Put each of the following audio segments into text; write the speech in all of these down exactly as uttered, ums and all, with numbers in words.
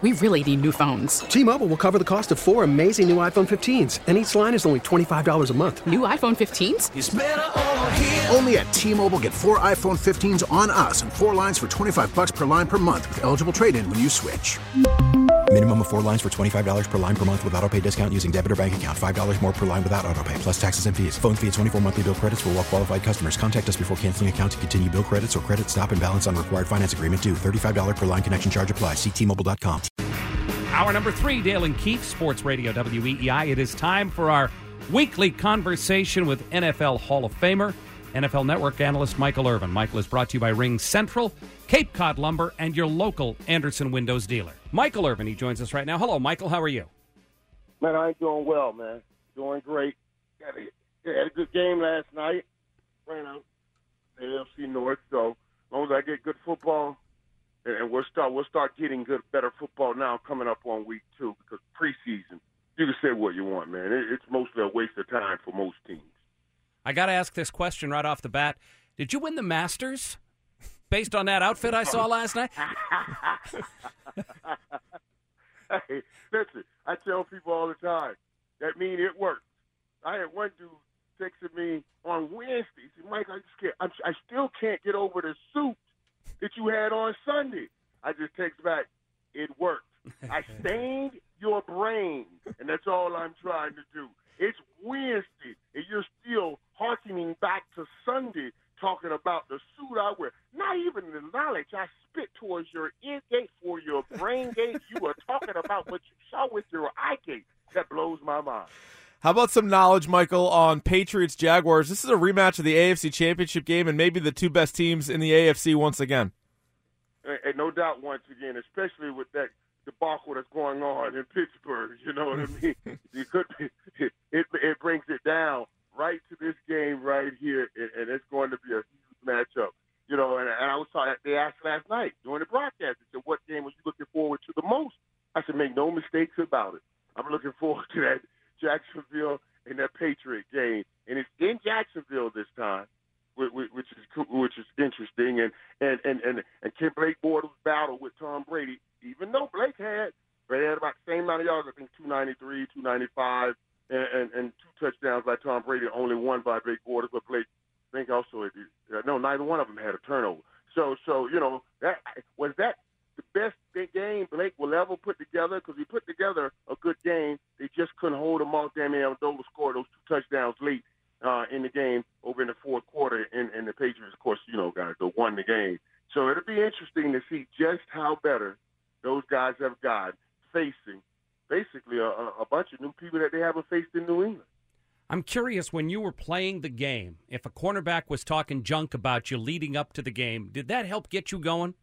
We really need new phones. T-Mobile will cover the cost of four amazing new iPhone fifteens, and each line is only twenty-five dollars a month. New iPhone fifteens? It's better over here. Only at T-Mobile, get four iPhone fifteens on us and four lines for twenty-five dollars per line per month with eligible trade-in when you switch. Minimum of four lines for twenty-five dollars per line per month with autopay discount using debit or bank account. five dollars more per line without autopay, plus taxes and fees. Phone fee at twenty-four monthly bill credits for well-qualified customers. Contact us before canceling account to continue bill credits or credit stop and balance on required finance agreement due. thirty-five dollars per line connection charge applies. See T Mobile dot com. Hour number three, Dale and Keith, Sports Radio W E E I. It is time for our weekly conversation with N F L Hall of Famer, N F L Network analyst Michael Irvin. Michael is brought to you by Ring Central, Cape Cod Lumber, and your local Anderson Windows dealer. Michael Irvin, he joins us right now. Hello, Michael. How are you? Man, I'm doing well, man. Doing great. Had a, had a good game last night. Ran out the A F C North, so as long as I get good football, and we'll start we'll start getting good, better football now coming up on week two, because preseason, you can say what you want, man. It, it's mostly a waste of time for most teams. I got to ask this question right off the bat. Did you win the Masters based on that outfit I saw last night? Hey, listen, I tell people all the time, that means it works. I had one dude texting me on Wednesday. He said, Mike, I, just can't, I'm, I still can't get over the suit that you had on Sunday. I just text back, it worked. I stained your brain, and that's all I'm trying to do. It's Wednesday, and you're still hearkening back to Sunday talking about the suit I wear. Not even the knowledge I spit towards your ear gate for your brain gate. You were talking about what you saw with your eye gate. That blows my mind. How about some knowledge, Michael, on Patriots-Jaguars? This is a rematch of the A F C Championship game and maybe the two best teams in the A F C once again. And no doubt once again, especially with that debacle that's going on in Pittsburgh, you know what I mean? You could be, it, it brings it down right to this game right here, and, and it's going to be a huge matchup. You know, and, and I was talking, they asked last night during the broadcast, they said, what game are you looking forward to the most? I said, make no mistakes about it. I'm looking forward to that Jacksonville and that Patriot game, and it's in Jacksonville this time, which, which is which is interesting. And and and and, and Ken Blake Bortles' battle with Tom Brady, even though Blake had Brady had about the same amount of yards, I think two ninety-three, two ninety-five, and, and, and two touchdowns by Tom Brady, only one by Blake Bortles, but Blake, I think also uh, no, neither one of them had a turnover. So so you know that was that. The best big game Blake will ever put together, because he put together a good game. They just couldn't hold him off. Damn it, Amendola scored those two touchdowns late uh, in the game over in the fourth quarter, and, and the Patriots, of course, you know, guys, they won the game. So it'll be interesting to see just how better those guys have got facing basically a, a bunch of new people that they haven't faced in New England. I'm curious, when you were playing the game, if a cornerback was talking junk about you leading up to the game, did that help get you going?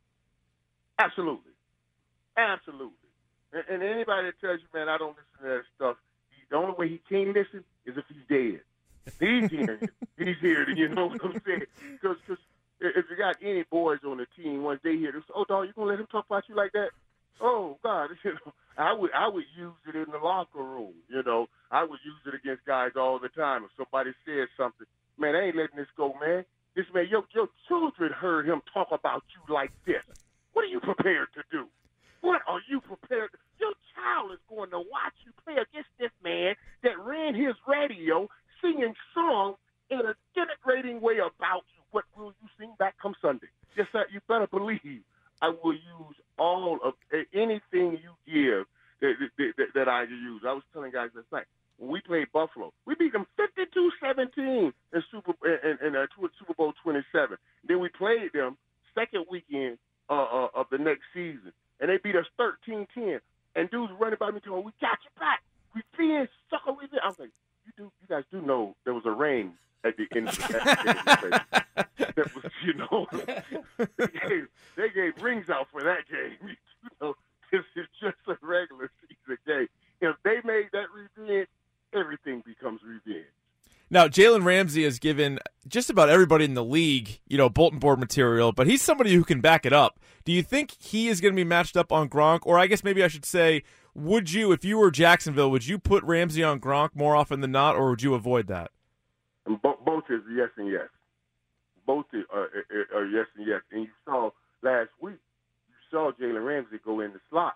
Absolutely. Absolutely. And, and anybody that tells you, man, I don't listen to that stuff, he, the only way he can't listen is if he's dead. He's hearing it. He's hearing it, you know what I'm saying? Because if you got any boys on the team, once they hear this, oh, dog, you going to let him talk about you like that? Oh, God. You know, I would I would use it in the locker room, you know. I would use it against guys all the time. If somebody says something, man, I ain't letting this go, man. This man, your, your children heard him talk about you like this. What are you prepared to do? What are you prepared to do? Your child is going to watch you play against this man that ran his radio singing songs in a denigrating way about you. What will you sing back come Sunday? Just that you better believe I will use all of anything you give that, that, that, that I use. I was telling guys last night, when we played Buffalo, we beat them fifty-two seventeen in Super in, in, in uh, Super Bowl twenty-seven. Then we played them second weekend Uh, uh, of the next season, and they beat us thirteen ten. And dudes running by me telling, "We got you back. We being sucker. We did." I was like, "You do, you guys do know there was a ring at the end of the game. That was, you know, they gave, they gave rings out for that game. You know, this is just a regular season game. If they made that revenge, everything becomes revenge." Now, Jalen Ramsey has given just about everybody in the league, you know, bulletin board material, but he's somebody who can back it up. Do you think he is going to be matched up on Gronk? Or I guess maybe I should say, would you, if you were Jacksonville, would you put Ramsey on Gronk more often than not, or would you avoid that? Bo- both is yes and yes. Both are, are, are yes and yes. And you saw last week, you saw Jalen Ramsey go in the slot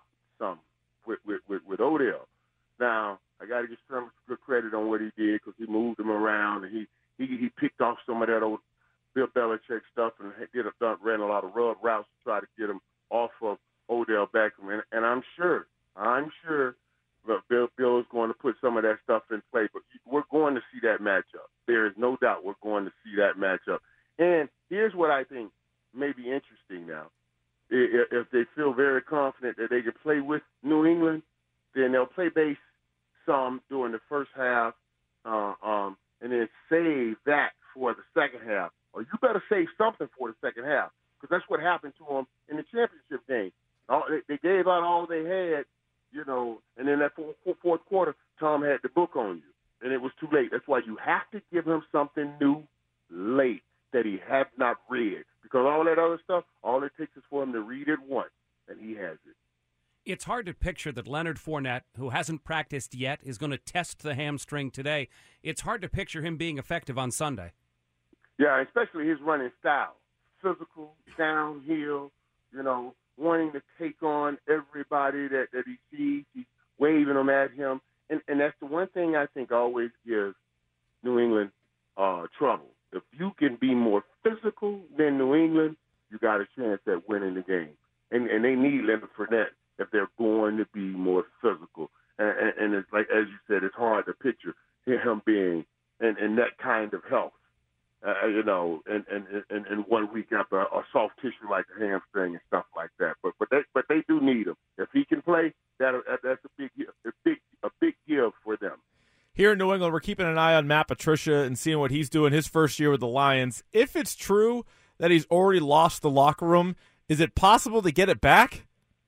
something with, with, with, with Odell. Now, I got to give some good credit on what he did because he moved him around and he, he he picked off some of that old Bill Belichick stuff and did a, ran a lot of rub routes to try to get him off of Odell Beckham. And, and I'm sure, I'm sure that Bill, Bill is going to put some of that stuff in play. But we're going to see that matchup. There is no doubt we're going to see that matchup. And here's what I think may be interesting now. If, if they feel very confident that they can play with New England, then they'll play base some during the first half uh, um, and then save that for the second half. Or you better save something for the second half because that's what happened to them in the championship game. All, they, they gave out all they had, you know, and then that fourth, fourth quarter, Tom had the book on you, and it was too late. That's why you have to give him something new late that he had not read because all that other stuff, all it takes is for him to read it once, and he has it. It's hard to picture that Leonard Fournette, who hasn't practiced yet, is going to test the hamstring today. It's hard to picture him being effective on Sunday. Yeah, especially his running style. Physical, downhill, you know, wanting to take on everybody that, that he sees. He's waving them at him. And, and that's the one thing I think always gives New England uh, trouble. If you can be more physical than New England, you got a chance at winning the game. And, and they need Leonard Fournette if they're going to be more physical. And, and, and it's like, as you said, it's hard to picture him being in, in that kind of health, uh, you know, and and, and, and one week after a, a soft tissue like a hamstring and stuff like that. But but they but they do need him. If he can play, that that's a big a big a big give for them. Here in New England, we're keeping an eye on Matt Patricia and seeing what he's doing his first year with the Lions. If it's true that he's already lost the locker room, is it possible to get it back?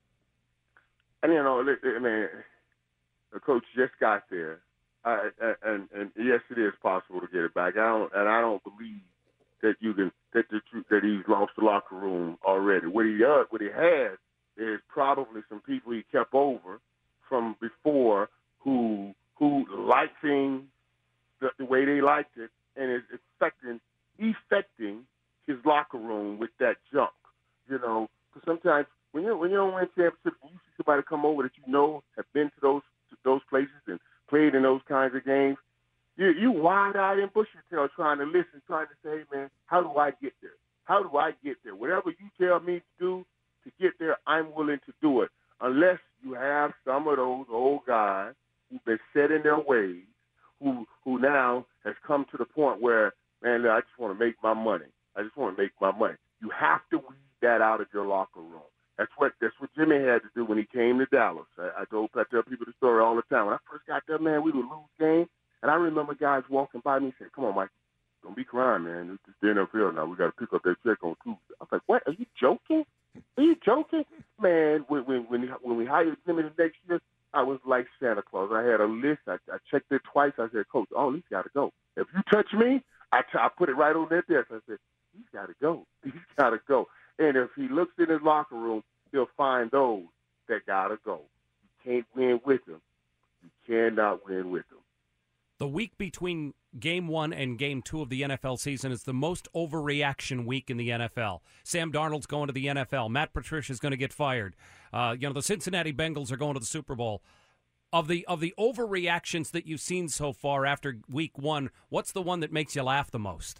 And, you know, I mean, the coach just got there, I, and, and yes, it is possible to get it back. I don't, and I don't believe that you can that the that he's lost the locker room already. What he does, what he has, is probably some people he kept over from before who who liked things the, the way they liked it, and is affecting affecting his locker room with that junk. You know, because sometimes when you when you don't win championships, you see somebody come over that you know have been to those to those places and played in those kinds of games. You you wide-eyed and bushy tail trying to listen, trying to say, hey, man, how do I get there? How do I get there? Whatever you tell me to do to get there, I'm willing to do it. Unless you have some of those old guys who've been set in their ways, who who now has come to the point where, man, I just want to make my money. I just want to make my money. You have to weed that out of your locker room. That's what that's what Jimmy had to do when he came to Dallas. I, I told I tell people the story all the time. When I first got there, man, we would lose games, and I remember guys walking by me and saying, "Come on, Mike, don't be crying, man. It's just the N F L now. We got to pick up that check on Tuesday." I was like, "What? Are you joking? Are you joking, man?" When when when, when we hired Jimmy the next year, I was like Santa Claus. I had a list. I, I checked it twice. I said, "Coach, oh, he's got to go. If you touch me, I, t- I put it right on that desk." I said, "He's got to go. He's got to go." And if he looks in his locker room, he'll find those that got to go. You can't win with them. You cannot win with them. The week between game one and game two of the N F L season is the most overreaction week in the N F L. Sam Darnold's going to the N F L. Matt Patricia's going to get fired. Uh, you know, the Cincinnati Bengals are going to the Super Bowl. Of the of the overreactions that you've seen so far after week one, what's the one that makes you laugh the most?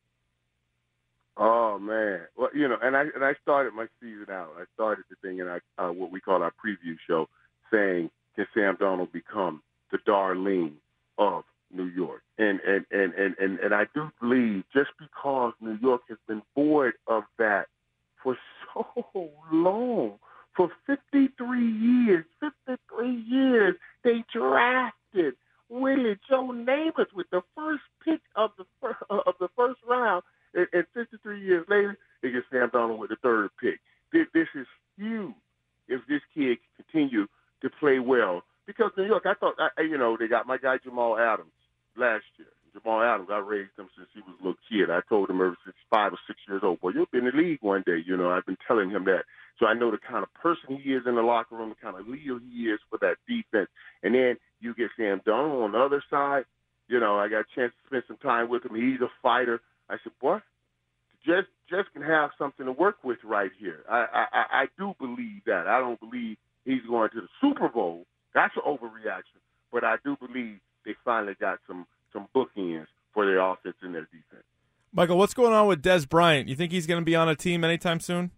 Oh man, well, you know, and I and I started my season out. I started the thing in our, uh, what we call our preview show, saying, "Can Sam Darnold become the Darlene of New York?" And and, and, and, and and I do believe just because New York has been void of that for so long, for fifty-three years, fifty-three years, they drafted Willie Joe Namath with the first pick of the fir- of the first round. And fifty-three years later, they get Sam Darnold with the third pick. This, this is huge if this kid can continue to play well. Because New York, I thought, I, you know, they got my guy Jamal Adams last year. Jamal Adams, I raised him since he was a little kid. I told him ever since five or six years old, boy, you'll be in the league one day. You know, I've been telling him that. So I know the kind of person he is in the locker room, the kind of leader he is for that defense. And then you get Sam Darnold on the other side. You know, I got a chance to spend some time with him. He's a fighter. I said, boy, just just can have something to work with right here. I, I, I do believe that. I don't believe he's going to the Super Bowl. That's an overreaction. But I do believe they finally got some, some bookends for their offense and their defense. Michael, what's going on with Dez Bryant? You think he's going to be on a team anytime soon?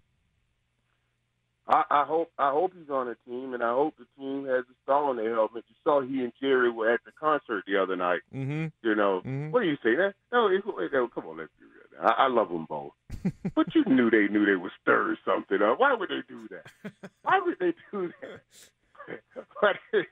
I, I hope I hope he's on a team, and I hope the team has a star on their helmet. You saw he and Jerry were at the concert the other night. Mm-hmm. You know, mm-hmm. What do you say? That no, it, it, come on, let's be real. I, I love them both, but you knew they knew they would stir something up. Why would they do that? Why would they do that? But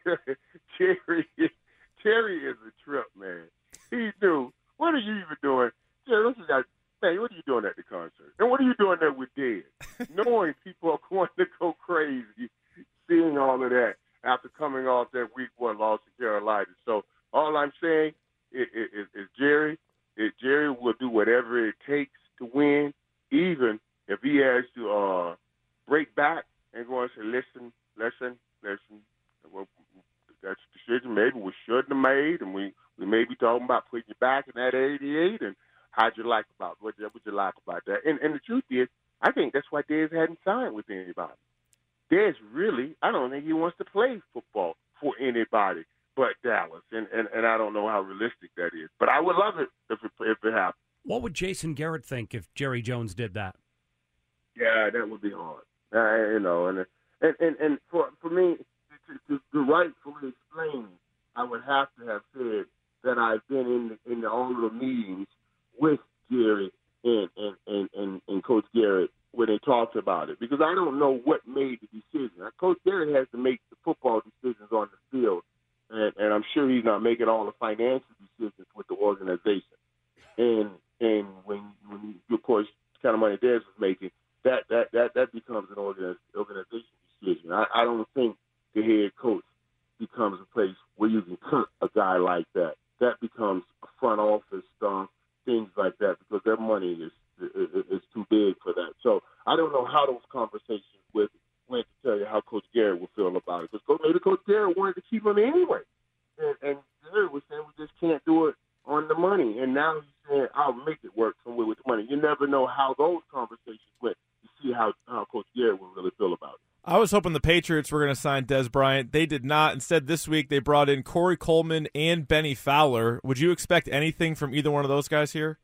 Jerry, Jerry is a trip, man. He knew. What are you even doing, Jerry? Listen, guys. Hey, what are you doing at the concert? And what are you doing there with Dez? Knowing people are going to go crazy, seeing all of that after coming off that week one loss to Carolina. So all I'm saying is, is, is Jerry, is Jerry will do whatever it takes to win, even if he has to uh, break back and go and say, listen, listen, listen. Well, that's a decision maybe we shouldn't have made, and we, we may be talking about putting you back in that eighty-eight, and how'd you like about what would you like about that? And and the truth is, I think that's why Dez hadn't signed with anybody. Dez really, I don't think he wants to play football for anybody but Dallas, and and, and I don't know how realistic that is. But I would love it if it, if it happened. What would Jason Garrett think if Jerry Jones did that? Yeah, that would be hard. Uh, you know, and and and, and for for me to, to, to rightfully explain, I would have to have said that I've been in the, in the, all of the meetings with Jerry and, and, and, and, and Coach Garrett when they talked about it, because I don't know what made the decision. Now, Coach Garrett has to make the football decisions on the field, and, and I'm sure he's not making all the financial decisions with the organization. And and when, when of course, the kind of money Dez was making, that that that, that becomes an organiz, organization decision. I, I don't think the head coach becomes a place where you can cut a guy like that. That becomes a front office stuff, things like that, because their money is, is is too big for that. So I don't know how those conversations with went to tell you how Coach Garrett would feel about it, because maybe Coach Garrett wanted to keep him anyway, and, and Garrett was saying we just can't do it on the money, and now he's saying I'll make it work somewhere with the money. You never know how those conversations went to see how, how Coach Garrett would really feel about it. I was hoping the Patriots were going to sign Dez Bryant. They did not. Instead, this week they brought in Corey Coleman and Benny Fowler. Would you expect anything from either one of those guys here?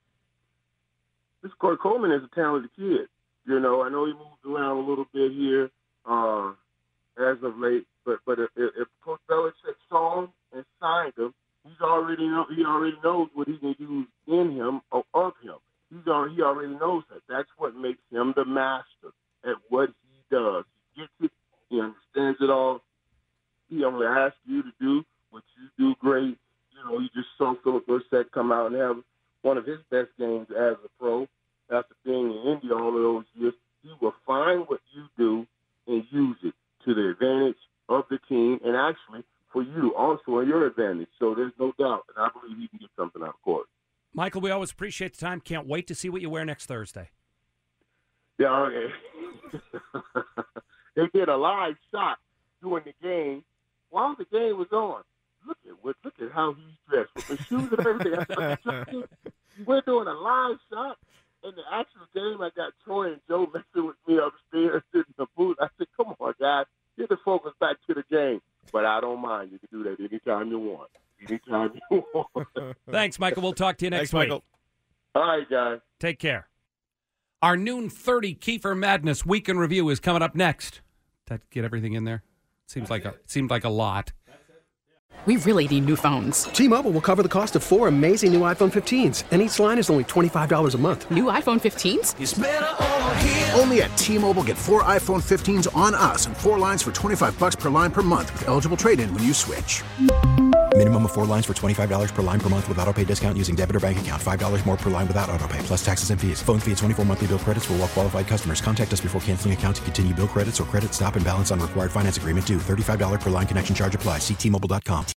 This Corey Coleman is a talented kid. You know, I know he moves around a little bit here uh, as of late, but but if, if Coach Belichick saw him and signed him, he's already know, he already knows what he can use in him or of him. He's already, he already knows that. That's what makes him the master at what he does. He gets it. He understands it all. He only asks you to do what you do great. You know, you just saw Philip Dorsett come out and have one of his best games as a pro after being in Indy all of those years. He will find what you do and use it to the advantage of the team and actually for you also in your advantage. So there's no doubt, and I believe he can get something out of court. Michael, we always appreciate the time. Can't wait to see what you wear next Thursday. Yeah, okay. They did a live shot during the game while the game was on. Look at what, look at how he's dressed with the shoes and everything. We're doing a live shot. In the actual game, I got Troy and Joe messing with me upstairs in the booth. I said, come on, guys, get the focus back to the game. But I don't mind. You can do that anytime you want. Anytime you want. Thanks, Michael. We'll talk to you next Thanks, week. Michael. All right, guys. Take care. Our noon thirty Kiefer Madness Week in Review is coming up next. Did that get everything in there? Seems like a seemed like a lot. We really need new phones. T-Mobile will cover the cost of four amazing new iPhone fifteens, and each line is only twenty-five dollars a month. New iPhone fifteens? It's better over here. Only at T-Mobile, get four iPhone fifteens on us and four lines for twenty-five bucks per line per month with eligible trade-in when you switch. Minimum of four lines for twenty-five dollars per line per month with auto pay discount using debit or bank account. five dollars more per line without auto pay, plus taxes and fees. Phone fee at twenty-four monthly bill credits for well-qualified customers. Contact us before canceling account to continue bill credits or credit stop and balance on required finance agreement due. thirty-five dollars per line connection charge applies. See T Mobile dot com.